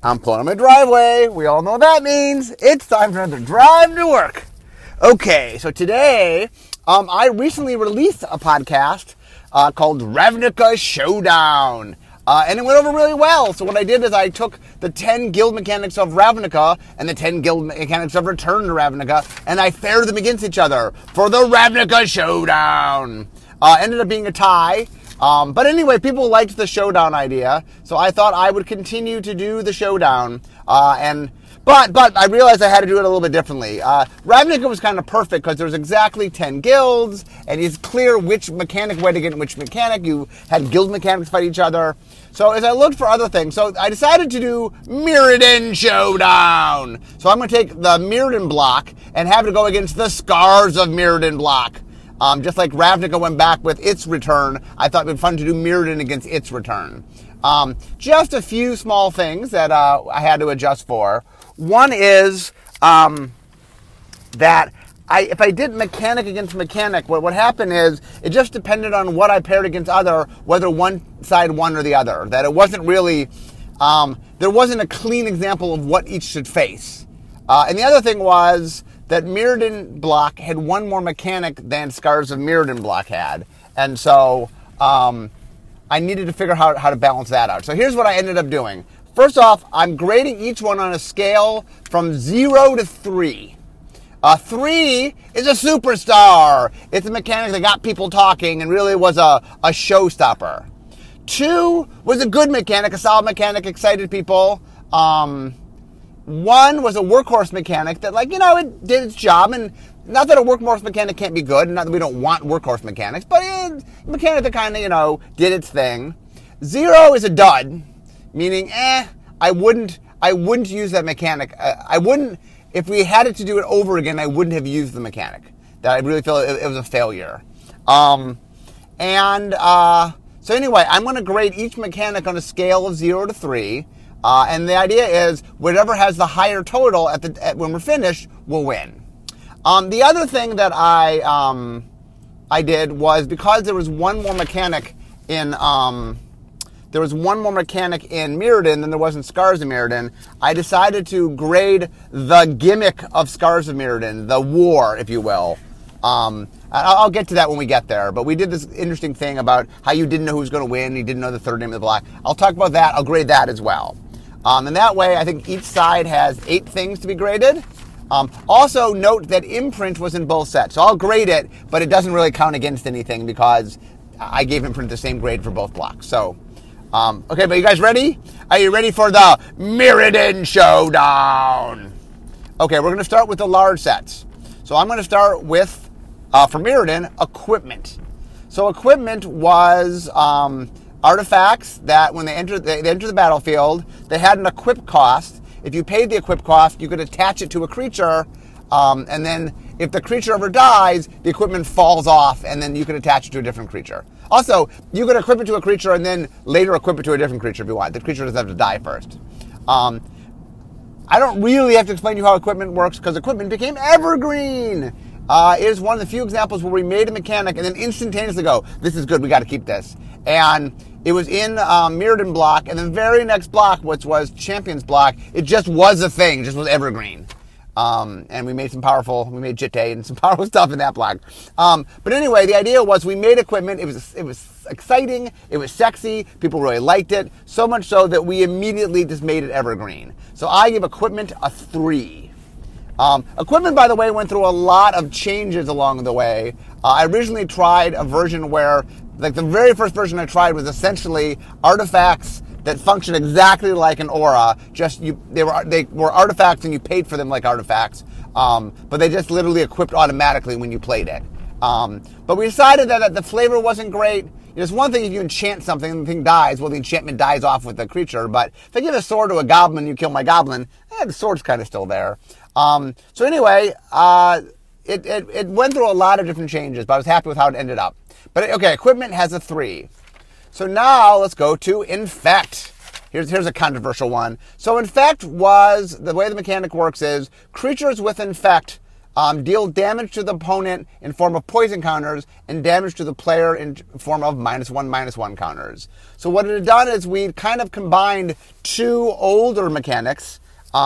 I'm pulling on my driveway. We all know what that means. It's time for another drive to work. Okay, so today, I recently released a podcast called Ravnica Showdown. And it went over really well. So what I did is I took the 10 guild mechanics of Ravnica and the 10 guild mechanics of Return to Ravnica, and I paired them against each other for the Ravnica Showdown. Ended up being a tie. But anyway, people liked the showdown idea, so I thought I would continue to do the showdown. But I realized I had to do it a little bit differently. Ravnica was kind of perfect because there was exactly 10 guilds, and it's clear which mechanic way to get in which mechanic. You had guild mechanics fight each other. So as I looked for other things, so I decided to do Mirrodin Showdown. So I'm going to take the Mirrodin block and have it go against the Scars of Mirrodin block. Just like Ravnica went back with its return, I thought it would be fun to do Mirrodin against its return. Just a few small things that I had to adjust for. One is that if I did mechanic against mechanic, what would happen is it just depended on what I paired against other, whether one side won or the other. That it wasn't really, there wasn't a clean example of what each should face. And the other thing was that Mirrodin block had one more mechanic than Scars of Mirrodin block had. And so I needed to figure out how to balance that out. So here's what I ended up doing. First off, I'm grading each one on a scale from 0 to 3. 3 is a superstar. It's a mechanic that got people talking and really was a showstopper. 2 was a good mechanic, a solid mechanic, excited people. 1 was a workhorse mechanic that, it did its job. And not that a workhorse mechanic can't be good, and not that we don't want workhorse mechanics, but it's a mechanic that kind of, did its thing. 0 is a dud, meaning, I wouldn't use that mechanic. I wouldn't, if we had it to do it over again, I wouldn't have used the mechanic. That I really feel it was a failure. So anyway, I'm going to grade each mechanic on a scale of 0 to 3. And the idea is whatever has the higher total when we're finished will win. The other thing that I did was, because there was one more mechanic in Mirrodin than there was in Scars of Mirrodin, I decided to grade the gimmick of Scars of Mirrodin, the war, if you will. I'll get to that when we get there, but we did this interesting thing about how you didn't know who was going to win, you didn't know the third name of the block. I'll talk about that. I'll grade that as well. And that way, I think each side has 8 things to be graded. Also, note that Imprint was in both sets. So I'll grade it, but it doesn't really count against anything because I gave Imprint the same grade for both blocks. So, okay, but you guys ready? Are you ready for the Mirrodin Showdown? Okay, we're going to start with the large sets. So I'm going to start with, for Mirrodin, equipment. So equipment was artifacts that when they enter the battlefield, they had an equip cost. If you paid the equip cost, you could attach it to a creature, and then if the creature ever dies, the equipment falls off, and then you could attach it to a different creature. Also, you could equip it to a creature and then later equip it to a different creature if you want. The creature doesn't have to die first. I don't really have to explain to you how equipment works because equipment became evergreen. It is one of the few examples where we made a mechanic and then instantaneously go, this is good, we got to keep this. And it was in Mirrodin block, and the very next block, which was Champion's block, it just was a thing, just was evergreen. And we made Jitte and some powerful stuff in that block. But anyway, the idea was we made equipment. It was exciting. It was sexy. People really liked it. So much so that we immediately just made it evergreen. So I give equipment a 3. Equipment, by the way, went through a lot of changes along the way. I originally tried a version where, the very first version I tried was essentially artifacts that function exactly like an aura. Just they were artifacts and you paid for them like artifacts, but they just literally equipped automatically when you played it. But we decided that the flavor wasn't great. It's one thing if you enchant something and the thing dies, well, the enchantment dies off with the creature. But if I give a sword to a goblin and you kill my goblin, the sword's kind of still there. So anyway, it went through a lot of different changes, but I was happy with how it ended up. But okay, equipment has a 3. So now let's go to Infect. Here's a controversial one. So Infect was, the way the mechanic works is, creatures with Infect deal damage to the opponent in form of poison counters and damage to the player in form of -1/-1 counters. So what it had done is we kind of combined two older mechanics,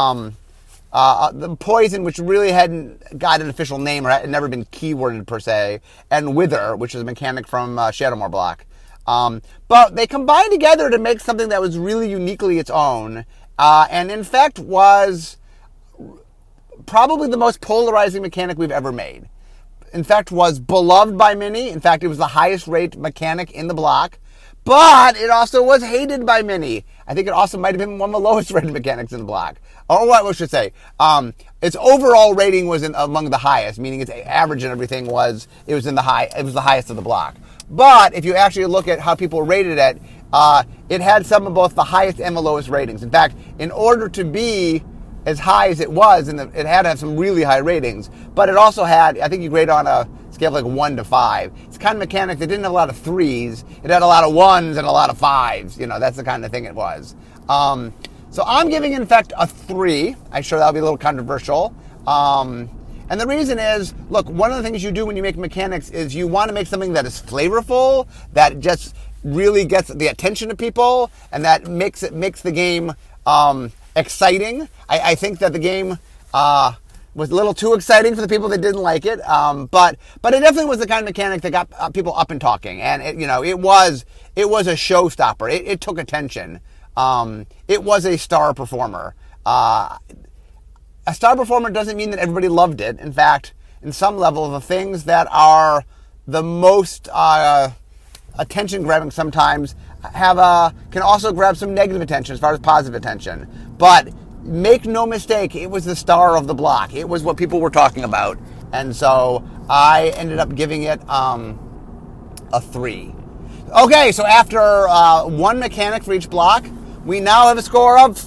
the poison, which really hadn't got an official name or had never been keyworded per se, and wither, which is a mechanic from Shadowmoor block. But they combined together to make something that was really uniquely its own, and in fact was probably the most polarizing mechanic we've ever made. In fact, was beloved by many. In fact, it was the highest rate mechanic in the block, but it also was hated by many. I think it also might have been one of the lowest rated mechanics in the block. Or what we should say, its overall rating was among the highest, meaning its average and everything was the highest of the block. But if you actually look at how people rated it, it had some of both the highest and the lowest ratings. In fact, in order to be as high as it was, and it had to have some really high ratings, but it also had, I think you grade on a scale of like 1 to 5. It's kind of mechanic that didn't have a lot of 3s. It had a lot of 1s and a lot of 5s. You know, that's the kind of thing it was. So I'm giving, in fact, a 3. I'm sure that'll be a little controversial. And the reason is, look, one of the things you do when you make mechanics is you want to make something that is flavorful, that just really gets the attention of people, and that makes the game exciting. I think that the game was a little too exciting for the people that didn't like it, but it definitely was the kind of mechanic that got people up and talking, and it was a showstopper. It took attention. It was a star performer. A star performer doesn't mean that everybody loved it. In fact, in some level, the things that are the most attention grabbing sometimes can also grab some negative attention as far as positive attention. But make no mistake, it was the star of the block. It was what people were talking about. And so I ended up giving it a 3. Okay, so after one mechanic for each block, we now have a score of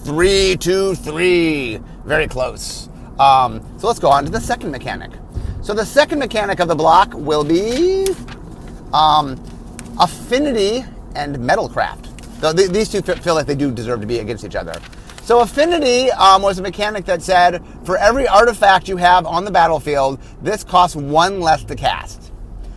3-3. Very close. So let's go on to the second mechanic. So the second mechanic of the block will be Affinity and Metalcraft. So these two feel like they do deserve to be against each other. So Affinity was a mechanic that said, for every artifact you have on the battlefield, this costs 1 less to cast.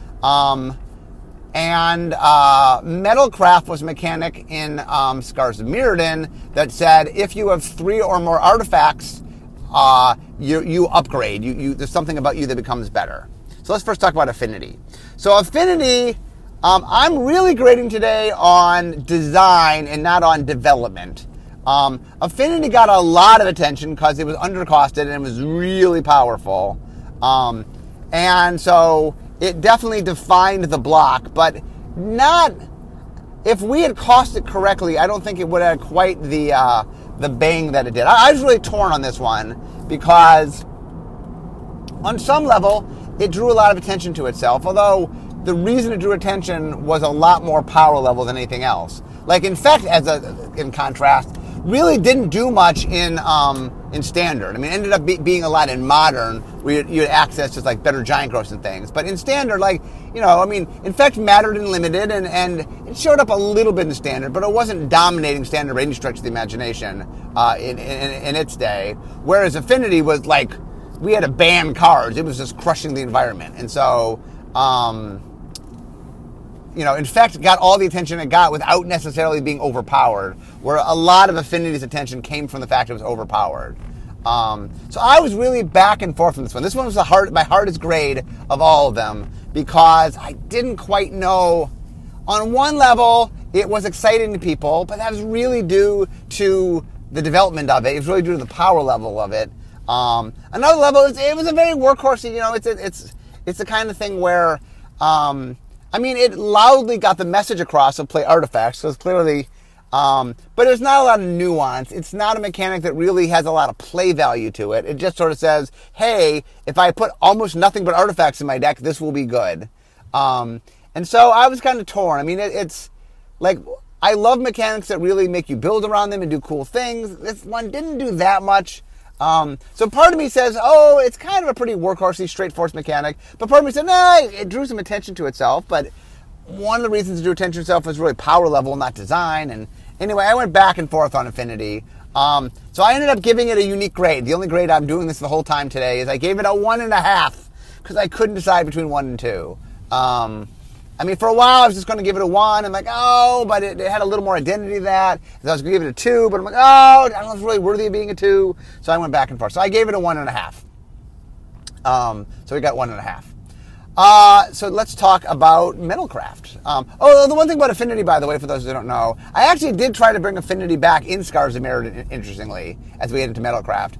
And Metalcraft was a mechanic in Scars of Mirrodin that said, if you have 3 or more artifacts, you upgrade. There's something about you that becomes better. So let's first talk about Affinity. So Affinity, I'm really grading today on design and not on development. Affinity got a lot of attention because it was undercosted and it was really powerful. And so it definitely defined the block, but not, if we had cost it correctly, I don't think it would have quite the bang that it did. I was really torn on this one because on some level, it drew a lot of attention to itself, although the reason it drew attention was a lot more power level than anything else. Like, in fact, in contrast, really didn't do much in Standard. I mean, it ended up being a lot in Modern, where you had access to, like, better giant growths and things. But in Standard, like, in fact, mattered in Limited, and it showed up a little bit in Standard, but it wasn't dominating Standard by any stretch of the imagination in its day. Whereas Affinity was, like, we had to ban cards. It was just crushing the environment. And so, in fact, it got all the attention it got without necessarily being overpowered, where a lot of Affinity's attention came from the fact it was overpowered. So I was really back and forth on this one. This one was my hardest grade of all of them because I didn't quite know. On one level, it was exciting to people, but that was really due to the development of it. It was really due to the power level of it. Another level, it was a very workhorsey. It's the kind of thing where, it loudly got the message across of play artifacts, so it's clearly, but there's not a lot of nuance. It's not a mechanic that really has a lot of play value to it. It just sort of says, hey, if I put almost nothing but artifacts in my deck, this will be good. And so I was kind of torn. I mean, it's like, I love mechanics that really make you build around them and do cool things. This one didn't do that much. So part of me says, oh, it's kind of a pretty workhorsey, straightforward mechanic. But part of me said, nah, it drew some attention to itself. But one of the reasons it drew attention to itself was really power level, not design. And anyway, I went back and forth on Affinity. So I ended up giving it a unique grade. The only grade I'm doing this the whole time today is I gave it a 1.5 because I couldn't decide between 1 and 2. I mean, for a while I was just going to give it a 1. I'm like, oh, but it had a little more identity than that. So I was going to give it a 2, but I'm like, oh, I don't know if it's really worthy of being a 2. So I went back and forth. So I gave it a 1.5. So we got 1.5. So let's talk about Metalcraft. The one thing about Affinity, by the way, for those who don't know, I actually did try to bring Affinity back in Scars of Mirrodin, interestingly, as we head into Metalcraft.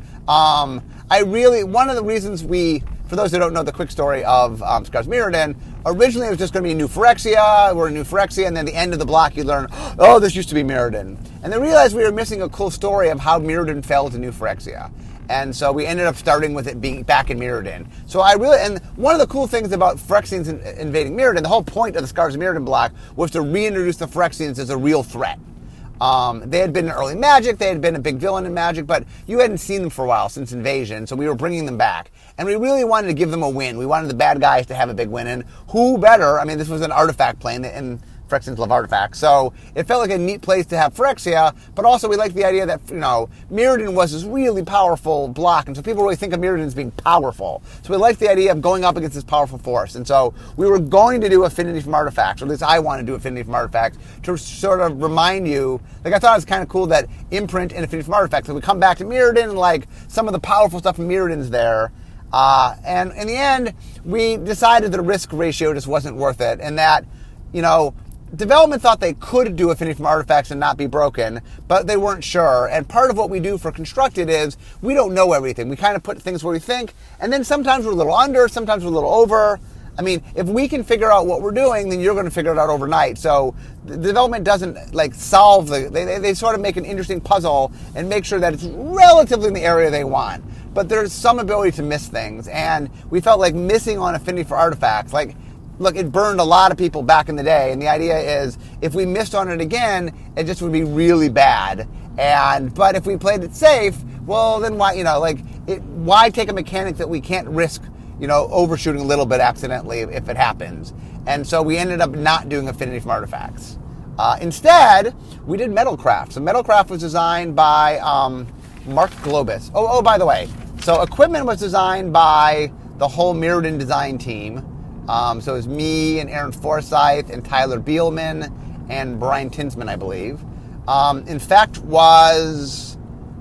One of the reasons for those who don't know the quick story of Scars of Mirrodin, originally it was just going to be New Phyrexia. We're in New Phyrexia, and then the end of the block you learn, oh, this used to be Mirrodin. And they realized we were missing a cool story of how Mirrodin fell to New Phyrexia. And so we ended up starting with it being back in Mirrodin. And one of the cool things about Phyrexians invading Mirrodin, the whole point of the Scars of Mirrodin block was to reintroduce the Phyrexians as a real threat. They had been in early Magic, they had been a big villain in Magic, but you hadn't seen them for a while since Invasion, so we were bringing them back. And we really wanted to give them a win. We wanted the bad guys to have a big win, and who better? I mean, this was an artifact plane, and Phyrexians love artifacts, so it felt like a neat place to have Phyrexia, but also we liked the idea that, Mirrodin was this really powerful block, and so people really think of Mirrodin as being powerful. So we liked the idea of going up against this powerful force, and so we were going to do Affinity from Artifacts, or at least I wanted to do Affinity from Artifacts, to sort of remind you, I thought it was kind of cool that Imprint and Affinity from Artifacts, so we come back to Mirrodin, and some of the powerful stuff in Mirrodin's there, and in the end, we decided the risk ratio just wasn't worth it, and that, development thought they could do Affinity from Artifacts and not be broken, but they weren't sure. And part of what we do for Constructed is we don't know everything. We kind of put things where we think, and then sometimes we're a little under, sometimes we're a little over. I mean, if we can figure out what we're doing, then you're going to figure it out overnight. So the development doesn't solve they sort of make an interesting puzzle and make sure that it's relatively in the area they want. But there's some ability to miss things, and we felt like missing on Affinity for Artifacts, look, it burned a lot of people back in the day, and the idea is if we missed on it again, it just would be really bad. But if we played it safe, well, then why, why take a mechanic that we can't risk, overshooting a little bit accidentally if it happens? And so we ended up not doing Affinity from Artifacts. Instead, we did Metalcraft. So Metalcraft was designed by Mark Globus. Oh, by the way, so equipment was designed by the whole Mirrodin design team. So it was me and Aaron Forsyth and Tyler Bielman and Brian Tinsman, I believe. In fact, was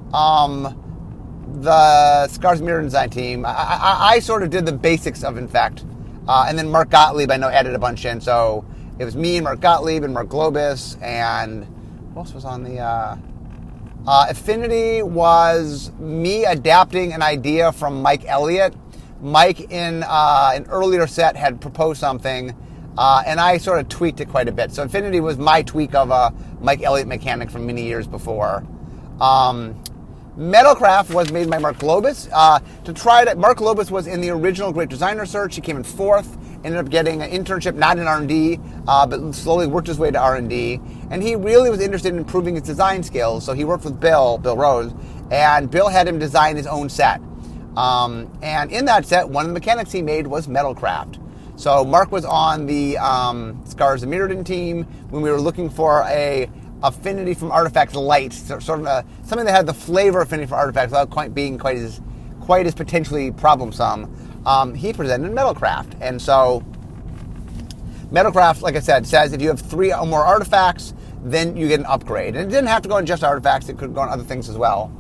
the Scars of Mirrodin design team. I sort of did the basics of, in fact. And then Mark Gottlieb, I know, added a bunch in. So it was me and Mark Gottlieb and Mark Globus. And who else was on the... Affinity was me adapting an idea from Mike Elliott. Mike, in an earlier set, had proposed something, and I sort of tweaked it quite a bit. So Affinity was my tweak of a Mike Elliott mechanic from many years before. Metalcraft was made by Mark Globus. Mark Globus was in the original Great Designer Search. He came in 4th, ended up getting an internship, not in R&D, but slowly worked his way to R&D. And he really was interested in improving his design skills. So he worked with Bill Rose, and Bill had him design his own set. And in that set, one of the mechanics he made was Metalcraft. So Mark was on the Scars of Mirrodin team when we were looking for a Affinity from Artifacts light, sort of something that had the flavor of Affinity from Artifacts without being quite as potentially problemsome. He presented Metalcraft, and so Metalcraft, like I said, says if you have 3 or more artifacts, then you get an upgrade. And it didn't have to go on just artifacts; it could go on other things as well.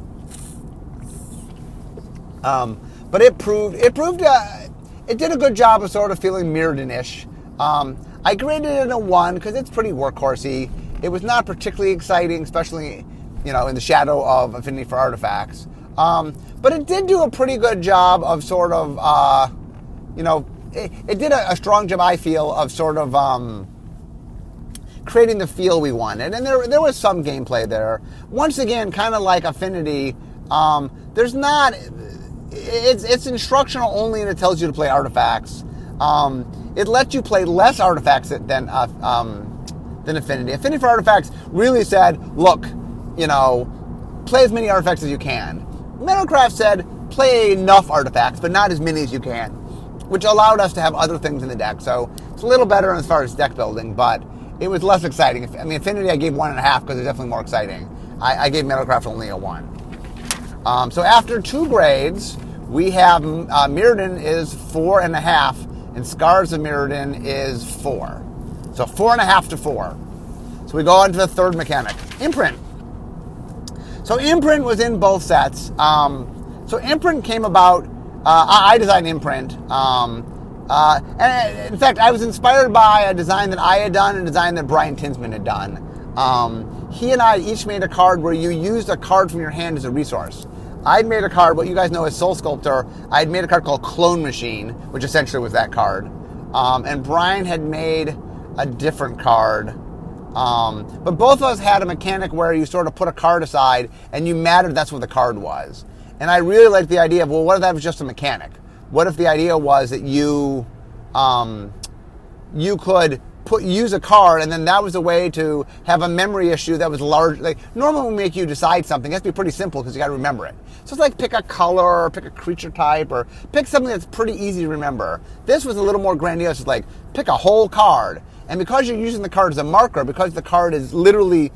But it did a good job of sort of feeling Mirrodin-ish. I graded it a 1 because it's pretty workhorsey. It was not particularly exciting, especially, in the shadow of Affinity for Artifacts. But it did do a pretty good job of sort of, it did a strong job, I feel, of sort of creating the feel we wanted. And there was some gameplay there. Once again, kind of like Affinity, there's not... It's instructional only, and it tells you to play artifacts. It lets you play less artifacts than Affinity. Affinity for Artifacts really said, look, play as many artifacts as you can. Metalcraft said, play enough artifacts, but not as many as you can, which allowed us to have other things in the deck. So it's a little better as far as deck building, but it was less exciting. Affinity I gave 1.5 because it's definitely more exciting. I gave Metalcraft only a 1. So after 2 grades, we have Mirrodin is 4.5, and Scars of Mirrodin is 4. So 4.5 to 4. So we go on to the third mechanic, Imprint. So Imprint was in both sets. So Imprint came about, I designed Imprint. And in fact, I was inspired by a design that I had done and a design that Brian Tinsman had done. He and I each made a card where you used a card from your hand as a resource. I'd made a card, what you guys know as Soul Sculptor. I'd made a card called Clone Machine, which essentially was that card. And Brian had made a different card. But both of us had a mechanic where you sort of put a card aside and you mattered that's what the card was. And I really liked the idea of, well, what if that was just a mechanic? What if the idea was that you could use a card, and then that was a way to have a memory issue that was large. Like normally, we make you decide something. It has to be pretty simple because you got to remember it. So it's like pick a color, or pick a creature type, or pick something that's pretty easy to remember. This was a little more grandiose. It's like pick a whole card, and because you're using the card as a marker, because the card is literally,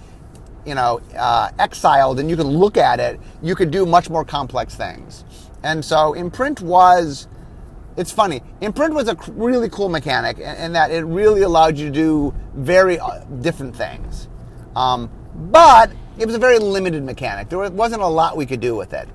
exiled, and you can look at it, you could do much more complex things. And so Imprint was. It's funny. Imprint was a really cool mechanic in that it really allowed you to do very different things. But it was a very limited mechanic. There wasn't a lot we could do with it.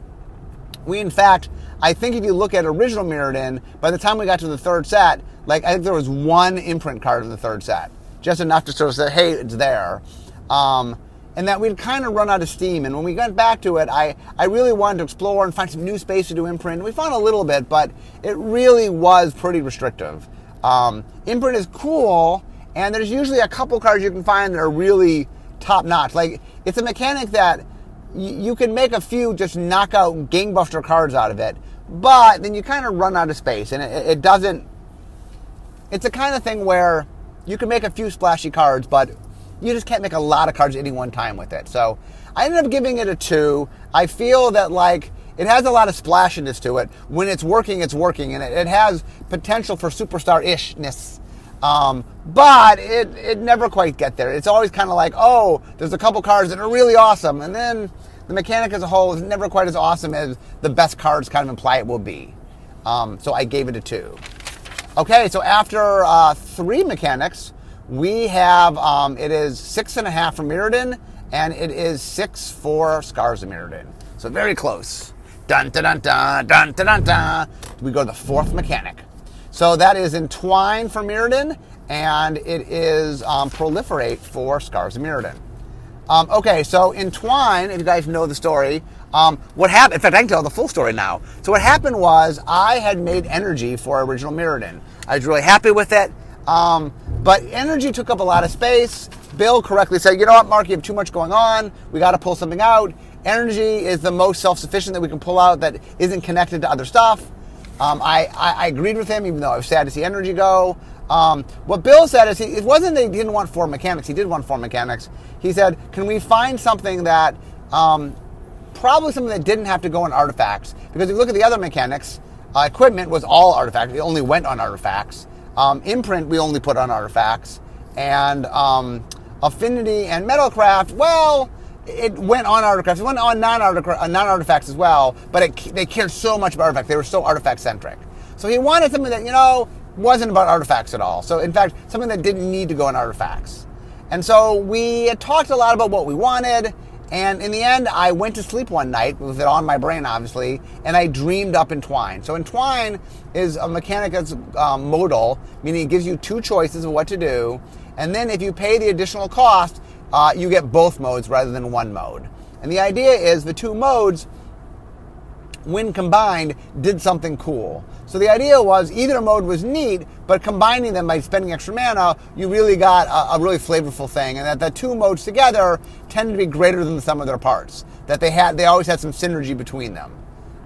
In fact, I think if you look at original Mirrodin, by the time we got to the third set, I think there was 1 Imprint card in the third set. Just enough to sort of say, hey, it's there. And that we'd kind of run out of steam. And when we got back to it, I really wanted to explore and find some new space to do Imprint. We found a little bit, but it really was pretty restrictive. Imprint is cool, and there's usually a couple cards you can find that are really top-notch. It's a mechanic that you can make a few just knockout gangbuster cards out of it, but then you kind of run out of space, and it doesn't... It's the kind of thing where you can make a few splashy cards, but you just can't make a lot of cards at any one time with it. So I ended up giving it a 2. I feel that it has a lot of splashiness to it. When it's working, and it has potential for superstar-ishness. But it never quite get there. It's always kind of like, oh, there's a couple cards that are really awesome, and then the mechanic as a whole is never quite as awesome as the best cards kind of imply it will be. So I gave it a 2. Okay, so after 3 mechanics, we have, it is 6.5 for Mirrodin, and it is 6 for Scars of Mirrodin. So very close. Dun, dun, dun, dun, dun, dun, dun, dun. We go to the 4th mechanic. So that is Entwine for Mirrodin, and it is Proliferate for Scars of Mirrodin. Okay, so Entwine, if you guys know the story, what happened, in fact, I can tell the full story now. So what happened was I had made Energy for original Mirrodin. I was really happy with it. But Energy took up a lot of space. Bill correctly said, you know what, Mark, you have too much going on. We got to pull something out. Energy is the most self-sufficient that we can pull out that isn't connected to other stuff. I agreed with him, even though I was sad to see Energy go. What Bill said is, it wasn't that he didn't want 4 mechanics. He did want 4 mechanics. He said, can we find something that, probably something that didn't have to go on artifacts? Because if you look at the other mechanics, equipment was all artifacts. It only went on artifacts. Imprint we only put on artifacts, and Affinity and Metalcraft, well, it went on artifacts. It went on non-artifacts as well, but they cared so much about artifacts. They were so artifact-centric. So he wanted something that, wasn't about artifacts at all. So in fact, something that didn't need to go on artifacts. And so we had talked a lot about what we wanted, and in the end, I went to sleep one night with it on my brain, obviously, and I dreamed up Entwine. So Entwine is a mechanic that's modal, meaning it gives you 2 choices of what to do, and then if you pay the additional cost, you get both modes rather than 1 mode. And the idea is the 2 modes, when combined, did something cool. So the idea was either mode was neat, but combining them by spending extra mana, you really got a really flavorful thing, and that the 2 modes together tended to be greater than the sum of their parts. That they always had some synergy between them.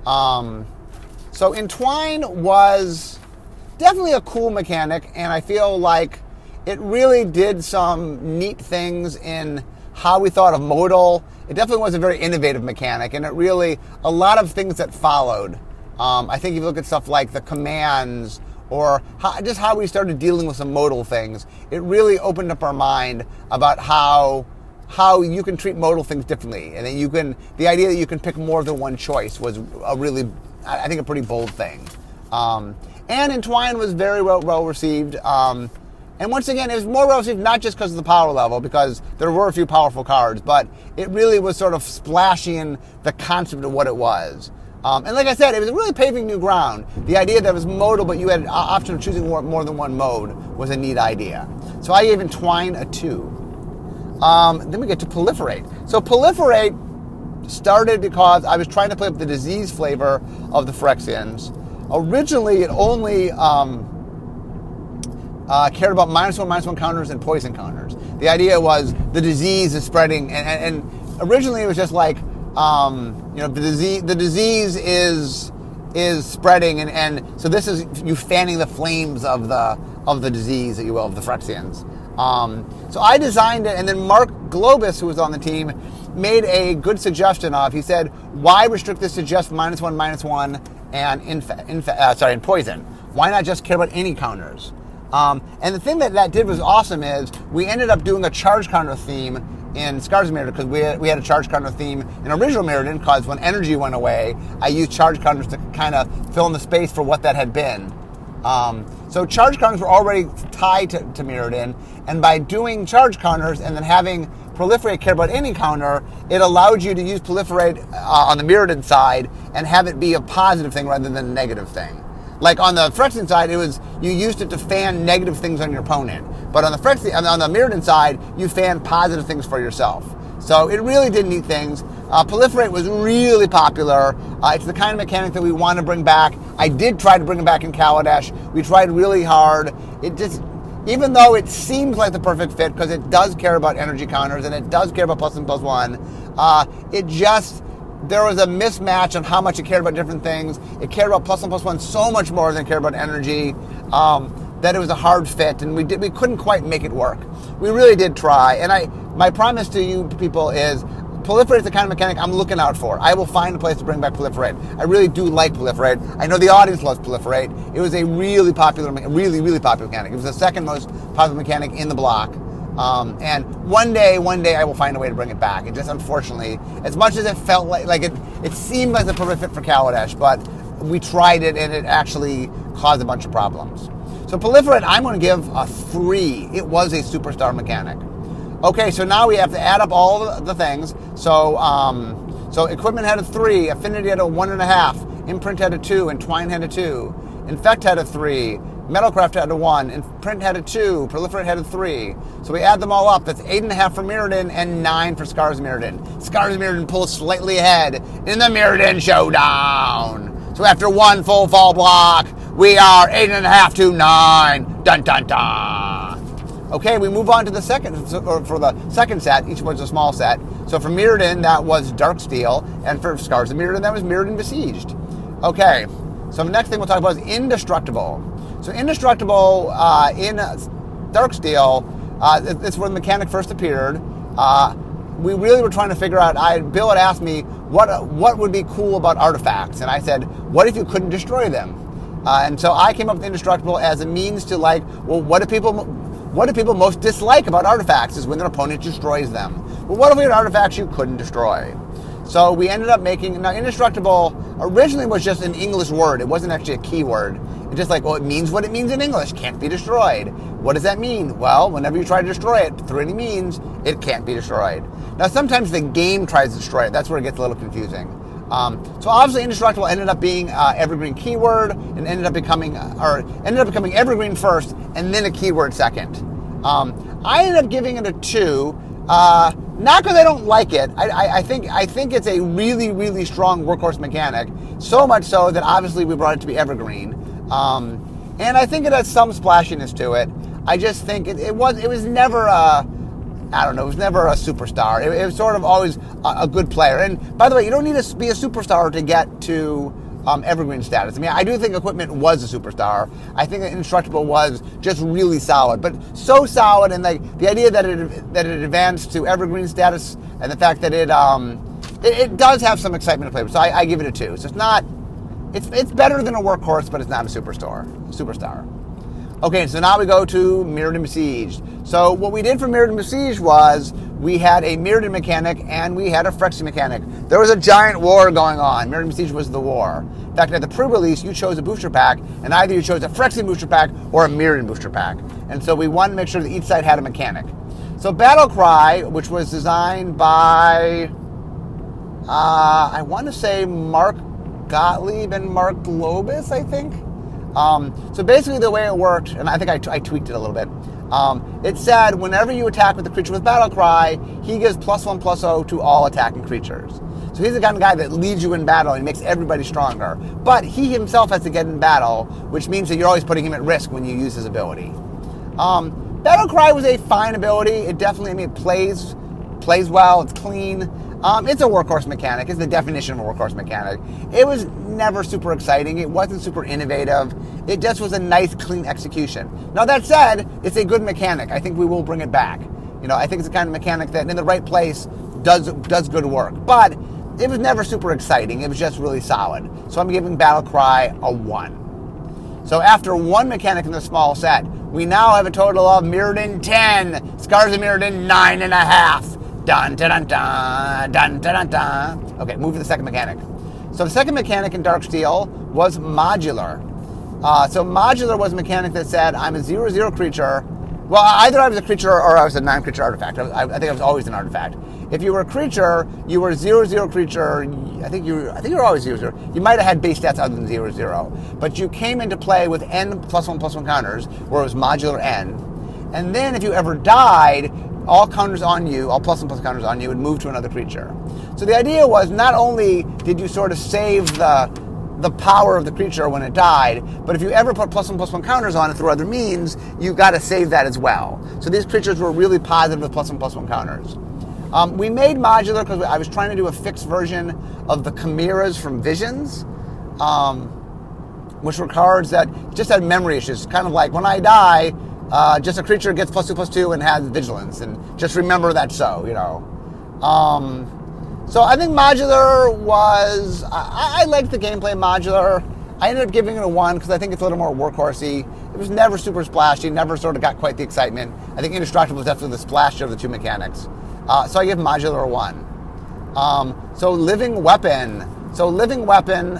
So Entwine was definitely a cool mechanic, and I feel like it really did some neat things in how we thought of modal. It definitely was a very innovative mechanic, and a lot of things that followed. I think if you look at stuff like the commands, or how we started dealing with some modal things, it really opened up our mind about how how you can treat modal things differently, and that the idea that you can pick more than one choice was a really, I think, a pretty bold thing. And Entwine was very well received. And once again, it was more well received not just because of the power level, because there were a few powerful cards, but it really was sort of splashing the concept of what it was. And like I said, it was really paving new ground. The idea that it was modal, but you had an option of choosing more than one mode was a neat idea. So I gave Entwine a 2. Then we get to Proliferate. So Proliferate started because I was trying to play up the disease flavor of the Phyrexians. Originally, it only cared about -1/-1 counters and poison counters. The idea was the disease is spreading, and originally it was just like, the disease is spreading, and so this is you fanning the flames of the disease, if you will, of the Phyrexians. So I designed it, and then Mark Globus, who was on the team, made a good suggestion he said, why restrict this to just -1/-1 and poison? Why not just care about any counters? And the thing that did was awesome is we ended up doing a charge counter theme in Scars of Mirrodin, because we had a charge counter theme in original Mirrodin, because when energy went away, I used charge counters to kind of fill in the space for what that had been. So charge counters were already tied to Mirrodin, and by doing charge counters and then having Proliferate care about any counter, it allowed you to use Proliferate on the Mirrodin side and have it be a positive thing rather than a negative thing. Like on the Phyrexian side, you used it to fan negative things on your opponent, but on the Mirrodin side, you fan positive things for yourself. So it really did neat things. Proliferate was really popular. It's the kind of mechanic that we want to bring back. I did try to bring it back in Kaladesh. We tried really hard. It just, even though it seems like the perfect fit, because it does care about energy counters and it does care about +1/+1, there was a mismatch on how much it cared about different things. It cared about +1/+1 so much more than it cared about energy, that it was a hard fit, and we couldn't quite make it work. We really did try, and my promise to you people is Proliferate is the kind of mechanic I'm looking out for. I will find a place to bring back Proliferate. I really do like Proliferate. I know the audience loves Proliferate. It was a really popular mechanic. It was the second most popular mechanic in the block. And one day I will find a way to bring it back. It just, unfortunately, as much as it felt like it seemed like the perfect fit for Kaladesh, but we tried it and it actually caused a bunch of problems. So Proliferate, I'm going to give a 3. It was a superstar mechanic. Okay, so now we have to add up all the things. So Equipment had a 3, Affinity had a 1.5, Imprint had a 2, Entwine had a 2, Infect had a 3, Metalcraft had a 1, Imprint had a 2, Proliferate had a 3. So we add them all up. That's 8.5 for Mirrodin and 9 for Scars of Mirrodin. Scars of Mirrodin pulls slightly ahead in the Mirrodin Showdown. So after one full fall block, we are 8.5 to 9. Dun dun dun. Okay, we move on to the second set. Each was a small set. So for Mirrodin, that was Darksteel, and for Scars of Mirrodin, that was Mirrodin Besieged. Okay, so the next thing we'll talk about is Indestructible. So Indestructible in Darksteel, it's where the mechanic first appeared. We really were trying to figure out. Bill had asked me what would be cool about artifacts, and I said, what if you couldn't destroy them? And so I came up with Indestructible as a means to what do people most dislike about artifacts is when their opponent destroys them. Well, what if we had artifacts you couldn't destroy? So we ended up making, now Indestructible originally was just an English word. It wasn't actually a keyword. It's just like, well, it means what it means in English, can't be destroyed. What does that mean? Well, whenever you try to destroy it through any means, it can't be destroyed. Now, sometimes the game tries to destroy it. That's where it gets a little confusing. So obviously Indestructible ended up being evergreen keyword, and ended up becoming evergreen first, and then a keyword second. I ended up giving it a 2, not because I don't like it. I think it's a really, really strong workhorse mechanic, so much so that obviously we brought it to be evergreen. And I think it has some splashiness to it. I just think it was never it was never a superstar. It was sort of always a good player. And by the way, you don't need to be a superstar to get to evergreen status. I mean, I do think Equipment was a superstar. I think that Indestructible was just really solid, but so solid, and the idea that it advanced to evergreen status, and the fact that it does have some excitement to play with. So I give it a 2. So it's not. It's better than a workhorse, but it's not a superstar. Okay, so now we go to Mirrodin Besieged. So what we did for Mirrodin Besieged was we had a Mirrodin mechanic, and we had a Phyrexia mechanic. There was a giant war going on. Mirrodin Siege was the war. In fact, at the pre-release, you chose a booster pack, and either you chose a Phyrexia booster pack or a Mirrodin booster pack. And so we wanted to make sure that each side had a mechanic. So Battlecry, which was designed by, I want to say Mark Gottlieb and Mark Globus, I think. So basically the way it worked, and I think I tweaked it a little bit, it said whenever you attack with the creature with Battlecry, he gives +1/+0 to all attacking creatures. So he's the kind of guy that leads you in battle and makes everybody stronger. But he himself has to get in battle, which means that you're always putting him at risk when you use his ability. Battlecry was a fine ability. It definitely, it plays well. It's clean. It's a workhorse mechanic. It's the definition of a workhorse mechanic. It was never super exciting. It wasn't super innovative. It just was a nice, clean execution. Now, that said, it's a good mechanic. I think we will bring it back. I think it's the kind of mechanic that in the right place does good work. But it was never super exciting. It was just really solid. So I'm giving Battlecry a 1. So after one mechanic in the small set, we now have a total of Mirrodin 10, Scars of Mirrodin 9.5. Dun, dun, dun, dun, dun, dun, dun. Okay, move to the second mechanic. So the second mechanic in Darksteel was modular. So modular was a mechanic that said, I'm a 0/0 creature. Well, either I was a creature or I was a non-creature artifact. I think I was always an artifact. If you were a creature, you were a 0/0 creature. I think you were always 0/0. You might have had base stats other than 0/0. But you came into play with N +1/+1 counters, where it was modular N. And then if you ever died, all counters on you, all +1/+ counters on you, would move to another creature. So the idea was not only did you sort of save the power of the creature when it died, but if you ever put +1/+1 counters on it through other means, you got to save that as well. So these creatures were really positive with +1/+1 counters. We made modular because I was trying to do a fixed version of the Chimeras from Visions, which were cards that just had memory issues. Kind of like when I die, just a creature gets +2/+2 and has vigilance, and just remember that so. So I think modular was, I liked the gameplay modular. I ended up giving it a 1 because I think it's a little more workhorsey. It was never super splashy, never sort of got quite the excitement. I think Indestructible was definitely the splashier of the two mechanics. So I give modular a 1. So Living Weapon. So Living Weapon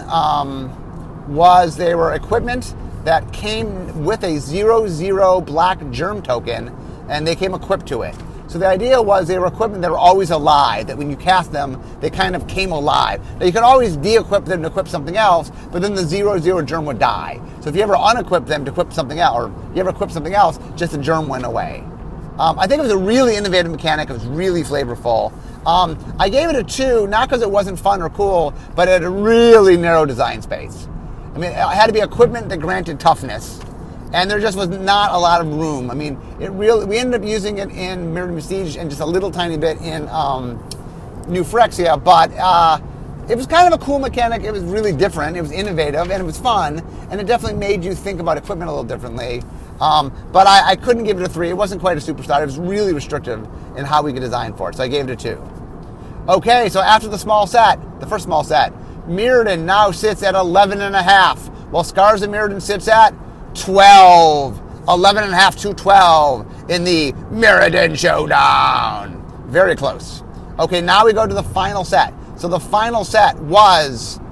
they were equipment that came with a 0/0 black germ token, and they came equipped to it. So the idea was they were equipment that were always alive, that when you cast them, they kind of came alive. Now you could always de-equip them to equip something else, but then the 0/0 germ would die. So if you ever unequip them to equip something else, or you ever equip something else, just the germ went away. I think it was a really innovative mechanic. It was really flavorful. I gave it a 2, not because it wasn't fun or cool, but it had a really narrow design space. I mean, it had to be equipment that granted toughness, and there just was not a lot of room. I mean, we ended up using it in Mirrodin Siege and just a little tiny bit in New Phyrexia, but it was kind of a cool mechanic. It was really different. It was innovative, and it was fun, and it definitely made you think about equipment a little differently. But I couldn't give it a 3. It wasn't quite a superstar. It was really restrictive in how we could design for it, so I gave it a 2. Okay, so after the first small set, Mirrodin now sits at 11.5, while Scars of Mirrodin sits at 12. 11.5 to 12 in the Mirrodin Showdown. Very close. Okay, now we go to the final set. So the final set was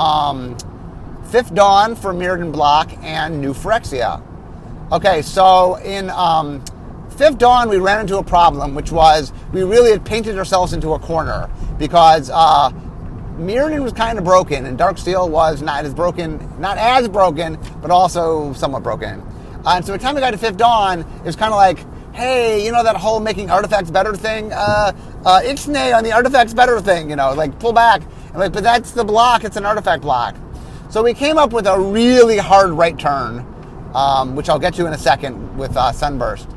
Fifth Dawn for Mirrodin Block and New Phyrexia. Okay, so in Fifth Dawn, we ran into a problem, which was we really had painted ourselves into a corner because Mirrodin was kind of broken, and Darksteel was not as broken, but also somewhat broken. And so by the time we got to Fifth Dawn, it was kind of like, hey, that whole making artifacts better thing? Ixnay on the artifacts better thing, like pull back. I'm like, but that's the block, it's an artifact block. So we came up with a really hard right turn, which I'll get to in a second with Sunburst.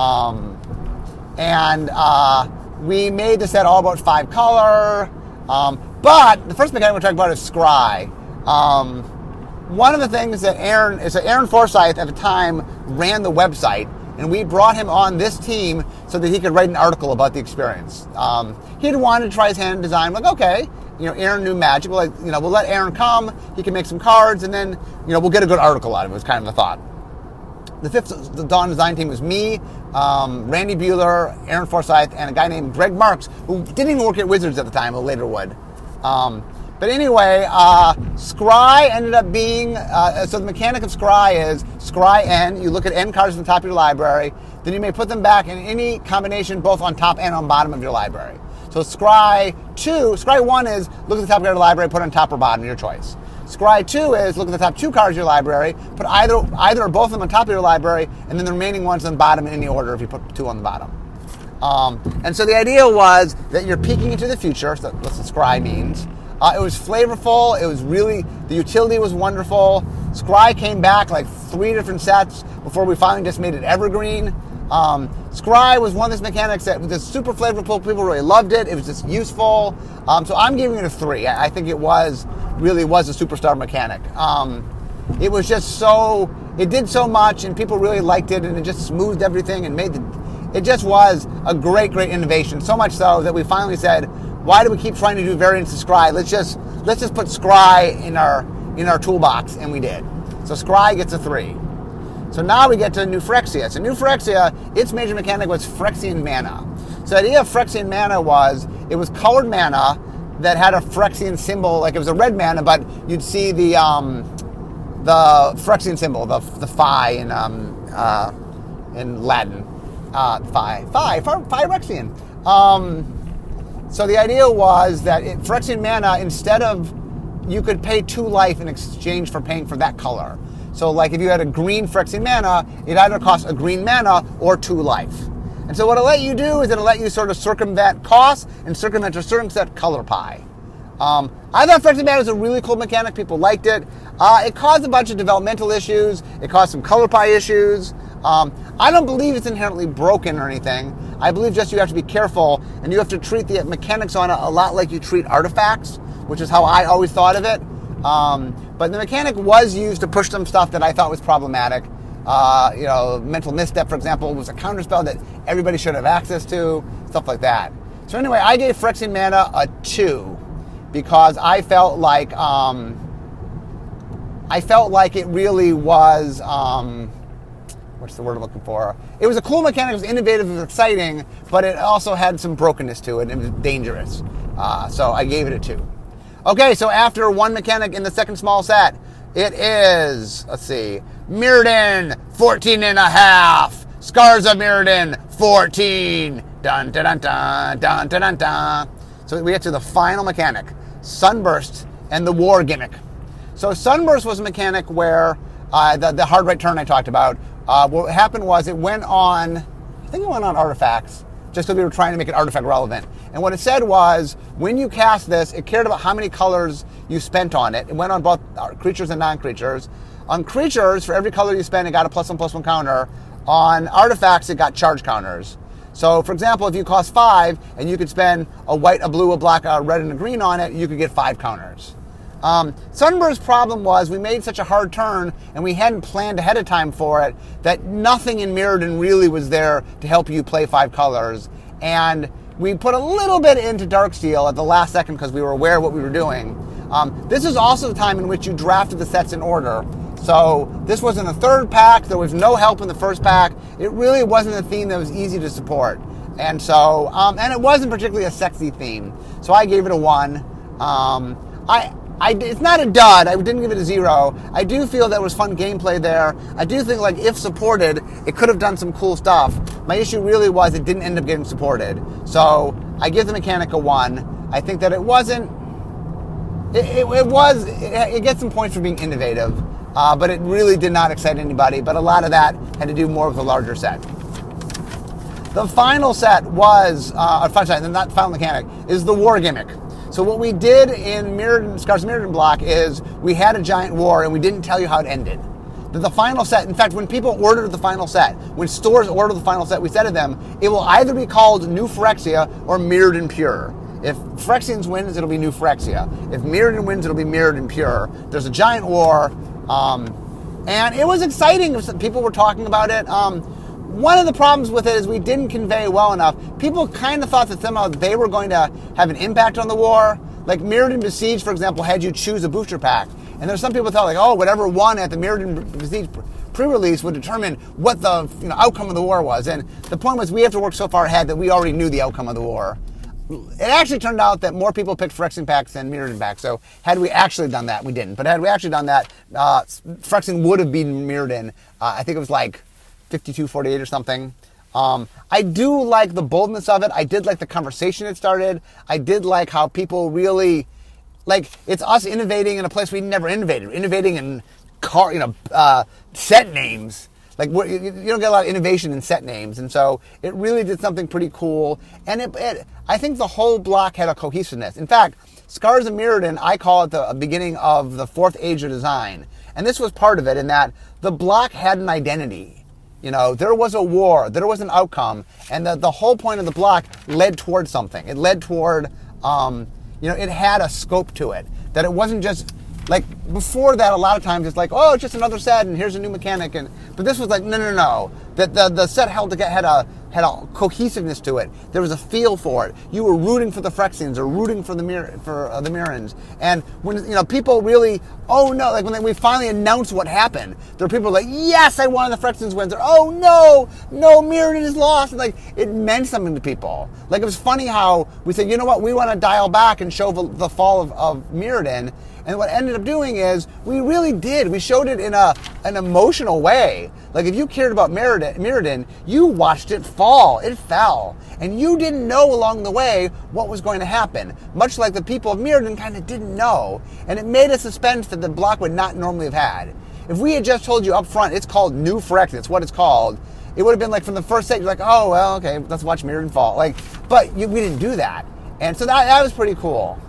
We made the set all about 5 color. But the first mechanic we're talking about is Scry. One of the things that Aaron Forsyth at the time ran the website, and we brought him on this team so that he could write an article about the experience. He'd wanted to try his hand in design. Like, okay, Aaron knew Magic. We'll let Aaron come. He can make some cards, and then we'll get a good article out of it. Was kind of the thought. The fifth Dawn design team was me, Randy Bueller, Aaron Forsyth, and a guy named Greg Marks, who didn't even work at Wizards at the time, but later would. But anyway, Scry ended up being, so the mechanic of Scry is Scry N. You look at N cards on the top of your library, then you may put them back in any combination both on top and on bottom of your library. So Scry 1 is look at the top of your library, put it on top or bottom, your choice. Scry 2 is look at the top 2 cards of your library, put either or both of them on top of your library, and then the remaining ones on the bottom in any order if you put 2 on the bottom. And so the idea was that you're peeking into the future, so that's what Scry means. It was flavorful, it was really, the utility was wonderful. Scry came back like 3 different sets before we finally just made it evergreen. Scry was one of those mechanics that was just super flavorful, people really loved it, it was just useful. So I'm giving it a 3. I think it really was a superstar mechanic. It was just it did so much and people really liked it and it just smoothed everything and it just was a great innovation. So much so that we finally said, why do we keep trying to do variants of Scry? Let's just put Scry in our toolbox, and we did. So Scry gets a 3. So now we get to New Phyrexia. So New Phyrexia, its major mechanic was Phyrexian mana. So the idea of Phyrexian mana was it was colored mana that had a Phyrexian symbol, like it was a red mana, but you'd see the Phyrexian symbol, the phi in Latin, Phyrexian. So the idea was that Phyrexian mana, instead of, you could pay 2 life in exchange for paying for that color. So like if you had a green Phyrexian mana, it either cost a green mana or 2 life. And so what it'll let you do is it'll let you sort of circumvent costs and circumvent color pie. I thought Phyrexian mana was a really cool mechanic. People liked it. It caused a bunch of developmental issues. It caused some color pie issues. I don't believe it's inherently broken or anything. I believe just you have to be careful and you have to treat the mechanics on it a lot like you treat artifacts, which is how I always thought of it. But the mechanic was used to push some stuff that I thought was problematic. Mental misstep, for example, was a counterspell that everybody should have access to, stuff like that. So anyway, I gave Phyrexian mana a 2 because I felt like it really was. What's the word I'm looking for? It was a cool mechanic, it was innovative, it was exciting, but it also had some brokenness to it and it was dangerous. So I gave it a 2. Okay, so after one mechanic in the second small set, it is, Mirrodin, 14 and a half. Scars of Mirrodin, 14. Dun, dun, dun, dun, dun, dun, dun, dun. So we get to the final mechanic, Sunburst and the War gimmick. So Sunburst was a mechanic where the hard right turn I talked about, what happened was it went on artifacts, just because we were trying to make it artifact relevant. And what it said was, when you cast this, it cared about how many colors you spent on it. It went on both creatures and non-creatures. On creatures, for every color you spent, it got a +1/+1 counter. On artifacts, it got charge counters. So, for example, if you cost 5, and you could spend a white, a blue, a black, a red, and a green on it, you could get 5 counters. Sunburst's problem was we made such a hard turn and we hadn't planned ahead of time for it that nothing in Mirrodin really was there to help you play 5 colors. And we put a little bit into Darksteel at the last second because we were aware of what we were doing. This is also the time in which you drafted the sets in order. So this was in the 3rd pack. There was no help in the 1st pack. It really wasn't a theme that was easy to support. And so, and it wasn't particularly a sexy theme. So I gave it a 1. It's not a dud. I didn't give it a 0. I do feel there was fun gameplay there. I do think, like, if supported, it could have done some cool stuff. My issue really was it didn't end up getting supported. So I give the mechanic a 1. I think that it wasn't. It gets some points for being innovative, but it really did not excite anybody. But a lot of that had to do more with the larger set. The final set was, not final mechanic, is the War gimmick. So what we did in Scars of Mirrodin block is we had a giant war and we didn't tell you how it ended. The final set, in fact, when people ordered the final set, when stores ordered the final set, we said to them, it will either be called New Phyrexia or Mirrodin Pure. If Phyrexians wins, it'll be New Phyrexia. If Mirrodin wins, it'll be Mirrodin Pure. There's a giant war, and it was exciting. People were talking about it. One of the problems with it is we didn't convey well enough. People kind of thought that somehow they were going to have an impact on the war. Like Mirrodin Besiege, for example, had you choose a booster pack. And there's some people thought, like, oh, whatever won at the Mirrodin Besiege pre-release would determine what the outcome of the war was. And the point was we have to work so far ahead that we already knew the outcome of the war. It actually turned out that more people picked Phyrexian packs than Mirrodin packs. So had we actually done that, we didn't. But had we actually done that, Phyrexian would have beaten Mirrodin. I think it was like 52-48 or something. I do like the boldness of it. I did like the conversation it started. I did like how people really, like, it's us innovating in a place we never innovated. Innovating in set names. Like, you don't get a lot of innovation in set names. And so it really did something pretty cool. And I think the whole block had a cohesiveness. In fact, Scars of Mirrodin, I call it the beginning of the fourth age of design. And this was part of it in that the block had an identity. There was a war, there was an outcome, and the whole point of the block led toward something. It led toward, it had a scope to it. That it wasn't just, like, before that, a lot of times it's like, oh, it's just another set, and here's a new mechanic. But this was like, no. That the set had a cohesiveness to it. There was a feel for it. You were rooting for the Phyrexians or rooting for the Mirrans. And when people really, oh no, like when we finally announced what happened, there were people like, yes, I wanted the Phyrexians wins. Or oh no, Mirrodin is lost. And like it meant something to people. Like it was funny how we said, you know what, we want to dial back and show the fall of Mirrodin. And what ended up doing is we really did. We showed it in an emotional way. Like if you cared about Mirrodin, you watched it fall. It fell. And you didn't know along the way what was going to happen. Much like the people of Mirrodin kind of didn't know. And it made a suspense that the block would not normally have had. If we had just told you up front, it's called New Phyrexian, it's what it's called, it would have been like from the first set, you're like, oh, well, okay, let's watch Mirrodin fall. But we didn't do that. And so that was pretty cool.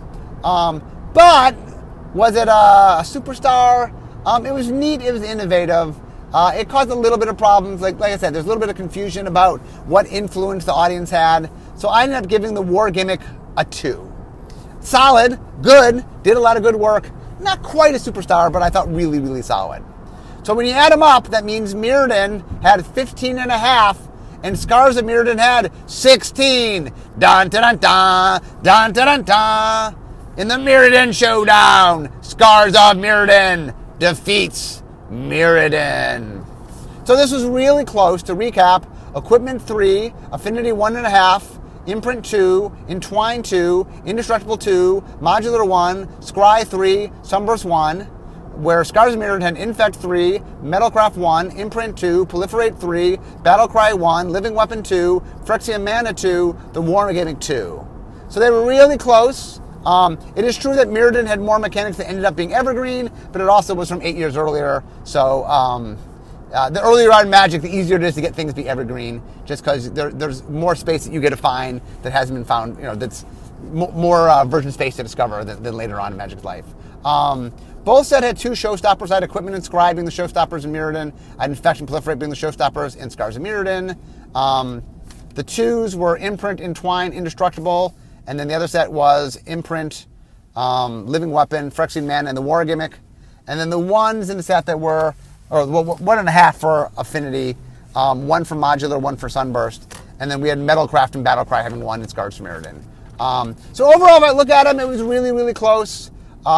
But was it a superstar? It was neat. It was innovative. It caused a little bit of problems. Like I said, there's a little bit of confusion about what influence the audience had. So I ended up giving the war gimmick a 2. Solid, good, did a lot of good work. Not quite a superstar, but I thought really, really solid. So when you add them up, that means Mirrodin had 15.5, and Scars of Mirrodin had 16. Dun dun dun dun dun dun dun dun. In the Mirrodin Showdown, Scars of Mirrodin defeats Mirrodin. So this was really close. To recap, Equipment 3, Affinity 1.5, Imprint 2, Entwine 2, Indestructible 2, Modular 1, Scry 3, Sunburst 1, where Scars of Mirrodin had Infect 3, Metalcraft 1, Imprint 2, Proliferate 3, Battlecry 1, Living Weapon 2, Phyrexian Mana 2, the War Gimmick 2. So they were really close. It is true that Mirrodin had more mechanics that ended up being evergreen, but it also was from 8 years earlier. So the earlier on Magic, the easier it is to get things to be evergreen, just because there's more space that you get to find that hasn't been found, that's more virgin space to discover than later on in Magic's life. Both sets had 2 showstoppers. I had Equipment and Scry being the showstoppers in Mirrodin. I had Infection Proliferate being the showstoppers in Scars of Mirrodin. The 2s were Imprint, Entwine, Indestructible. And then the other set was Imprint, Living Weapon, Phyrexian Mana, and the War Gimmick. And then the 1s in the set that were, or 1.5 for Affinity, 1 for Modular, 1 for Sunburst. And then we had Metalcraft and Battlecry having 1 in Scars of Mirrodin. So overall, if I look at them, it was really, really close.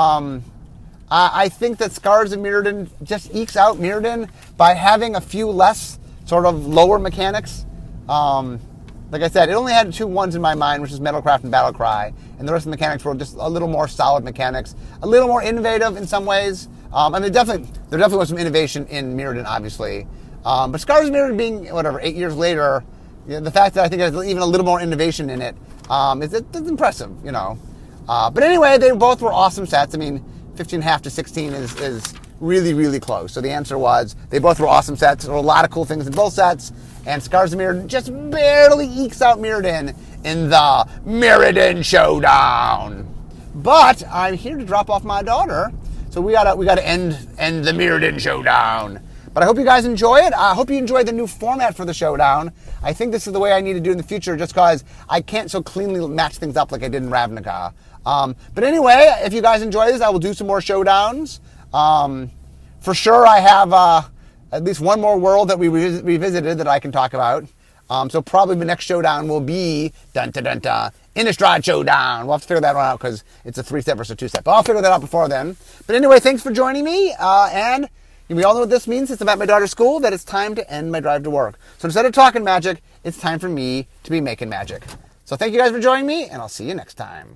I think that Scars of Mirrodin just ekes out Mirrodin by having a few less sort of lower mechanics. Like I said, it only had 2 1s in my mind, which is Metalcraft and Battlecry, and the rest of the mechanics were just a little more solid mechanics, a little more innovative in some ways. There definitely was some innovation in Mirrodin, obviously. But Scars of Mirrodin being, 8 years later, the fact that I think there's even a little more innovation in it, it's impressive, But anyway, they both were awesome sets. 15.5 to 16 is really, really close. So the answer was they both were awesome sets. There were a lot of cool things in both sets. And Scars of Mirrodin just barely ekes out Mirrodin in the Mirrodin Showdown. But I'm here to drop off my daughter, so we gotta end the Mirrodin Showdown. But I hope you guys enjoy it. I hope you enjoy the new format for the Showdown. I think this is the way I need to do in the future, just because I can't so cleanly match things up like I did in Ravnica. But anyway, if you guys enjoy this, I will do some more Showdowns. For sure, I have at least one more world that we revisited that I can talk about. So probably the next Showdown will be Innistrad Showdown. We'll have to figure that one out because it's a 3-step versus a 2-step. But I'll figure that out before then. But anyway, thanks for joining me. And We all know what this means. It's about my daughter's school, that it's time to end my drive to work. So instead of talking magic, it's time for me to be making magic. So thank you guys for joining me, and I'll see you next time.